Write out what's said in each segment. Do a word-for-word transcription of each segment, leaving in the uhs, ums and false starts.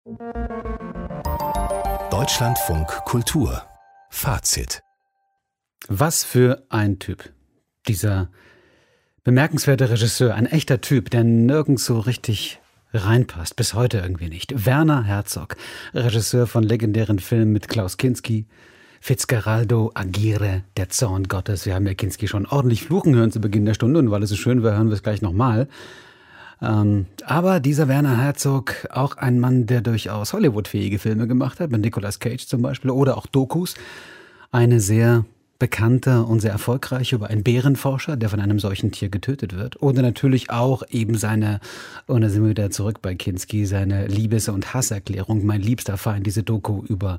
Deutschlandfunk Kultur Fazit. Was für ein Typ. Dieser bemerkenswerte Regisseur, ein echter Typ, der nirgends so richtig reinpasst, bis heute irgendwie nicht. Werner Herzog, Regisseur von legendären Filmen mit Klaus Kinski, Fitzcarraldo, Aguirre, Der Zorn Gottes. Wir haben ja Kinski schon ordentlich fluchen hören zu Beginn der Stunde, und weil es so schön war, hören wir es gleich nochmal. Ähm, aber dieser Werner Herzog, auch ein Mann, der durchaus Hollywood-fähige Filme gemacht hat, mit Nicolas Cage zum Beispiel, oder auch Dokus. Eine sehr bekannte und sehr erfolgreiche über einen Bärenforscher, der von einem solchen Tier getötet wird. Oder natürlich auch eben seine, und da sind wir wieder zurück bei Kinski, seine Liebes- und Hasserklärung, Mein liebster Feind, diese Doku über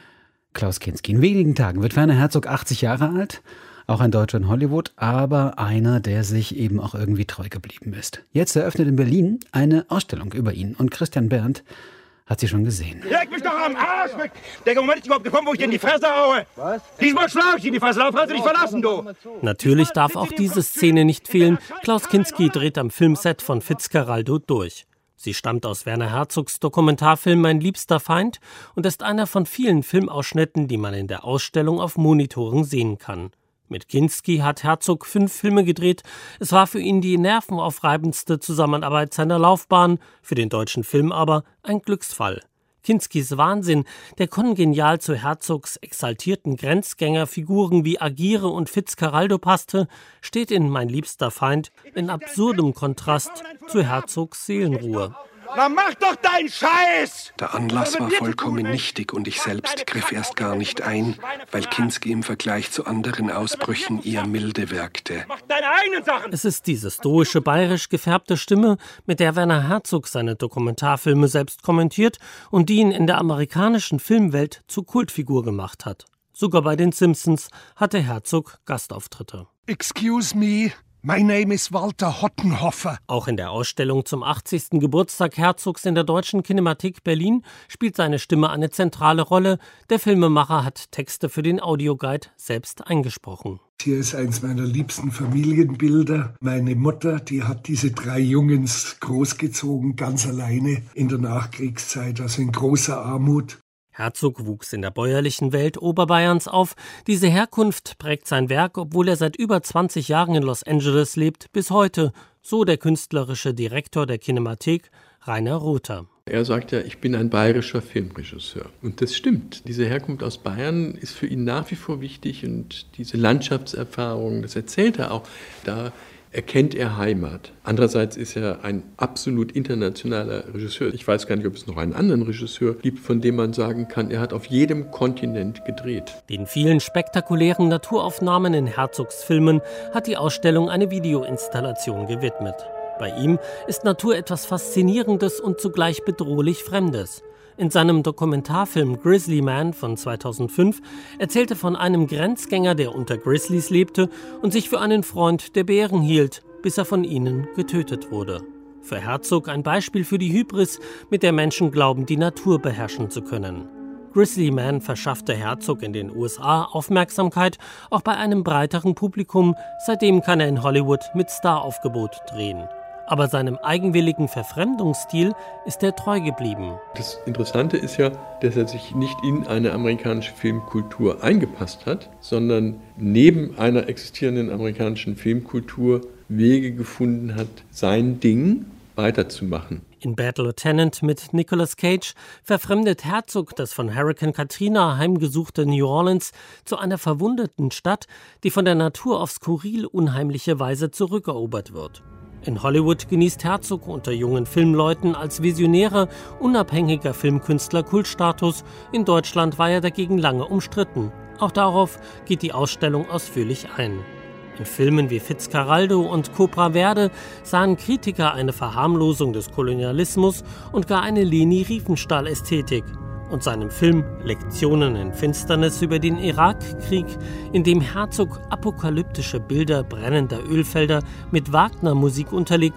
Klaus Kinski. In wenigen Tagen wird Werner Herzog achtzig Jahre alt. Auch ein Deutscher in Hollywood, aber einer, der sich eben auch irgendwie treu geblieben ist. Jetzt eröffnet in Berlin eine Ausstellung über ihn, und Christian Berndt hat sie schon gesehen. Leg mich doch am Arsch weg! Der Moment ist überhaupt gekommen, wo ich dir in die Fresse haue! Was? Diesmal schlag ich in die Fresse, lauf, hast du dich verlassen, du! Natürlich darf auch diese Szene nicht fehlen. Klaus Kinski dreht am Filmset von Fitzcarraldo durch. Sie stammt aus Werner Herzogs Dokumentarfilm Mein liebster Feind und ist einer von vielen Filmausschnitten, die man in der Ausstellung auf Monitoren sehen kann. Mit Kinski hat Herzog fünf Filme gedreht. Es war für ihn die nervenaufreibendste Zusammenarbeit seiner Laufbahn, für den deutschen Film aber ein Glücksfall. Kinskis Wahnsinn, der kongenial zu Herzogs exaltierten Grenzgängerfiguren wie Aguirre und Fitzcarraldo passte, steht in Mein liebster Feind in absurdem Kontrast zu Herzogs Seelenruhe. Na mach doch deinen Scheiß! Der Anlass war vollkommen nichtig und ich selbst griff erst gar nicht ein, weil Kinski im Vergleich zu anderen Ausbrüchen eher milde wirkte. Mach deine eigenen Sachen! Es ist diese stoische, bayerisch gefärbte Stimme, mit der Werner Herzog seine Dokumentarfilme selbst kommentiert und die ihn in der amerikanischen Filmwelt zur Kultfigur gemacht hat. Sogar bei den Simpsons hatte Herzog Gastauftritte. Excuse me. My name is Walter Hottenhoffer. Auch in der Ausstellung zum achtzigsten Geburtstag Herzogs in der Deutschen Kinemathek Berlin spielt seine Stimme eine zentrale Rolle. Der Filmemacher hat Texte für den Audioguide selbst eingesprochen. Hier ist eins meiner liebsten Familienbilder. Meine Mutter, die hat diese drei Jungens großgezogen, ganz alleine in der Nachkriegszeit, also in großer Armut. Herzog wuchs in der bäuerlichen Welt Oberbayerns auf. Diese Herkunft prägt sein Werk, obwohl er seit über zwanzig Jahren in Los Angeles lebt, bis heute, so der künstlerische Direktor der Kinemathek, Rainer Rother. Er sagt ja, ich bin ein bayerischer Filmregisseur. Und das stimmt. Diese Herkunft aus Bayern ist für ihn nach wie vor wichtig, und diese Landschaftserfahrung, das erzählt er auch, da erkennt er Heimat. Andererseits ist er ein absolut internationaler Regisseur. Ich weiß gar nicht, ob es noch einen anderen Regisseur gibt, von dem man sagen kann, er hat auf jedem Kontinent gedreht. Den vielen spektakulären Naturaufnahmen in Herzogs Filmen hat die Ausstellung eine Videoinstallation gewidmet. Bei ihm ist Natur etwas Faszinierendes und zugleich bedrohlich Fremdes. In seinem Dokumentarfilm Grizzly Man von zweitausendfünf erzählte von einem Grenzgänger, der unter Grizzlies lebte und sich für einen Freund der Bären hielt, bis er von ihnen getötet wurde. Für Herzog ein Beispiel für die Hybris, mit der Menschen glauben, die Natur beherrschen zu können. Grizzly Man verschaffte Herzog in den U S A Aufmerksamkeit, auch bei einem breiteren Publikum. Seitdem kann er in Hollywood mit Staraufgebot drehen. Aber seinem eigenwilligen Verfremdungsstil ist er treu geblieben. Das Interessante ist ja, dass er sich nicht in eine amerikanische Filmkultur eingepasst hat, sondern neben einer existierenden amerikanischen Filmkultur Wege gefunden hat, sein Ding weiterzumachen. In Bad Lieutenant mit Nicolas Cage verfremdet Herzog das von Hurrikan Katrina heimgesuchte New Orleans zu einer verwundeten Stadt, die von der Natur auf skurril unheimliche Weise zurückerobert wird. In Hollywood genießt Herzog unter jungen Filmleuten als visionärer, unabhängiger Filmkünstler Kultstatus. In Deutschland war er dagegen lange umstritten. Auch darauf geht die Ausstellung ausführlich ein. In Filmen wie Fitzcarraldo und Cobra Verde sahen Kritiker eine Verharmlosung des Kolonialismus und gar eine Leni Riefenstahl-Ästhetik. Und seinem Film Lektionen in Finsternis über den Irakkrieg, in dem Herzog apokalyptische Bilder brennender Ölfelder mit Wagner-Musik unterlegte,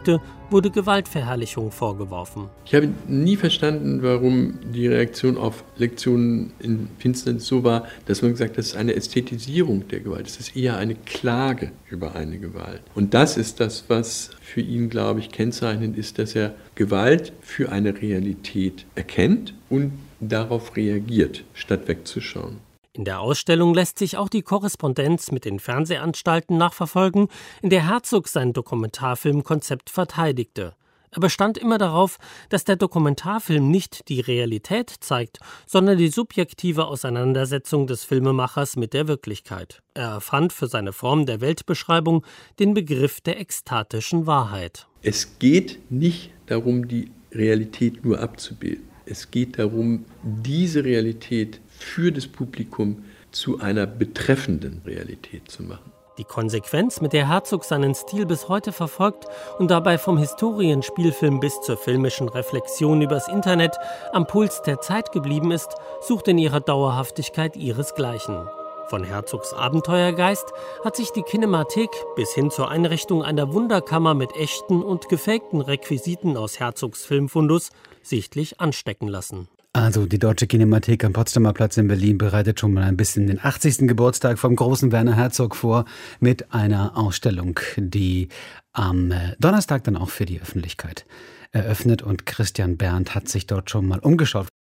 wurde Gewaltverherrlichung vorgeworfen. Ich habe nie verstanden, warum die Reaktion auf Lektionen in Finsternis so war, dass man gesagt hat, das ist eine Ästhetisierung der Gewalt. Es ist eher eine Klage über eine Gewalt. Und das ist das, was für ihn, glaube ich, kennzeichnend ist, dass er Gewalt für eine Realität erkennt und darauf reagiert, statt wegzuschauen. In der Ausstellung lässt sich auch die Korrespondenz mit den Fernsehanstalten nachverfolgen, in der Herzog sein Dokumentarfilmkonzept verteidigte. Er bestand immer darauf, dass der Dokumentarfilm nicht die Realität zeigt, sondern die subjektive Auseinandersetzung des Filmemachers mit der Wirklichkeit. Er erfand für seine Form der Weltbeschreibung den Begriff der ekstatischen Wahrheit. Es geht nicht darum, die Realität nur abzubilden. Es geht darum, diese Realität für das Publikum zu einer betreffenden Realität zu machen. Die Konsequenz, mit der Herzog seinen Stil bis heute verfolgt und dabei vom Historienspielfilm bis zur filmischen Reflexion übers Internet am Puls der Zeit geblieben ist, sucht in ihrer Dauerhaftigkeit ihresgleichen. Von Herzogs Abenteuergeist hat sich die Kinemathek bis hin zur Einrichtung einer Wunderkammer mit echten und gefakten Requisiten aus Herzogs Filmfundus sichtlich anstecken lassen. Also die Deutsche Kinemathek am Potsdamer Platz in Berlin bereitet schon mal ein bisschen den achtzigsten Geburtstag vom großen Werner Herzog vor mit einer Ausstellung, die am Donnerstag dann auch für die Öffentlichkeit eröffnet. Und Christian Berndt hat sich dort schon mal umgeschaut.